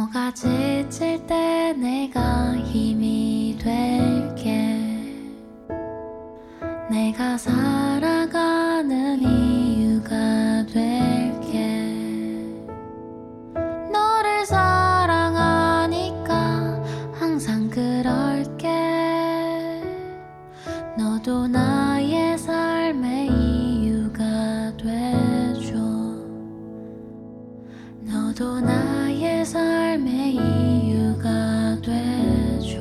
너가 지칠 때 내가 힘이 될게. 내가 살아가는 이유가 될게. 너를 사랑하니까 항상 그럴게. 너도 나의 삶의 이유가 돼줘. 너도 나의 삶의 이유가 돼줘.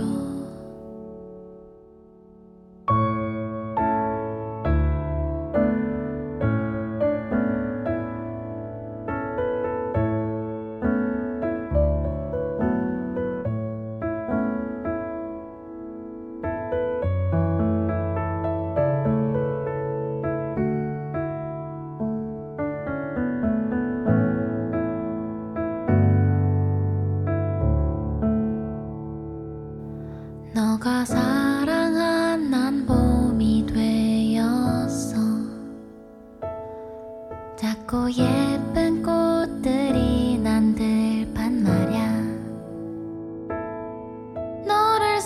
너가 사랑한 난 봄이 되었어. 작고 예쁜 꽃들이 난 들판 말야. 너를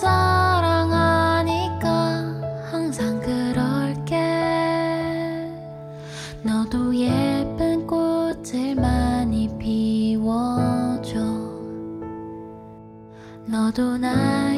사랑하니까 항상 그럴게. 너도 예쁜 꽃을 많이 피워줘. 너도 날